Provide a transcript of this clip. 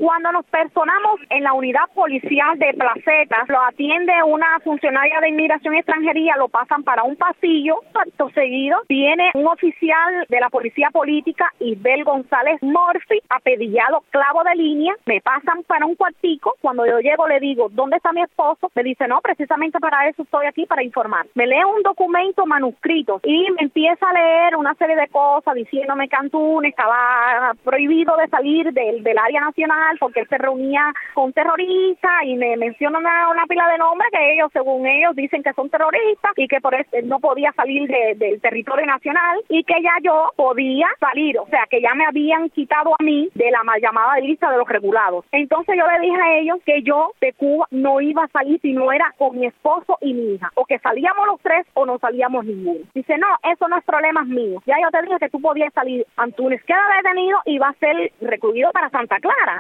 Cuando nos personamos en la unidad policial de Placetas, lo atiende una funcionaria de Inmigración y Extranjería, lo pasan para un pasillo, acto seguido viene un oficial de la Policía Política, Isbel González Murphy, apellidado Clavo de Línea, me pasan para un cuartico. Cuando yo llego le digo, ¿dónde está mi esposo? Me dice, no, precisamente para eso estoy aquí, para informar. Me lee un documento manuscrito y me empieza a leer una serie de cosas diciéndome que Antún estaba prohibido de salir del área nacional porque él se reunía con terroristas y me menciona una pila de nombres que ellos, según ellos, dicen que son terroristas y que por eso él no podía salir del territorio nacional y que ya yo podía salir, o sea, que ya me habían quitado a mí de la mal llamada lista de los regulados. Entonces yo le dije a ellos que yo de Cuba no iba a salir si no era con mi esposo y mi hija, o que salíamos los tres o no salíamos ninguno. Dice, no, eso no es problema mío. Ya yo te dije que tú podías salir. Antúnez queda detenido y va a ser recluido para Santa Clara.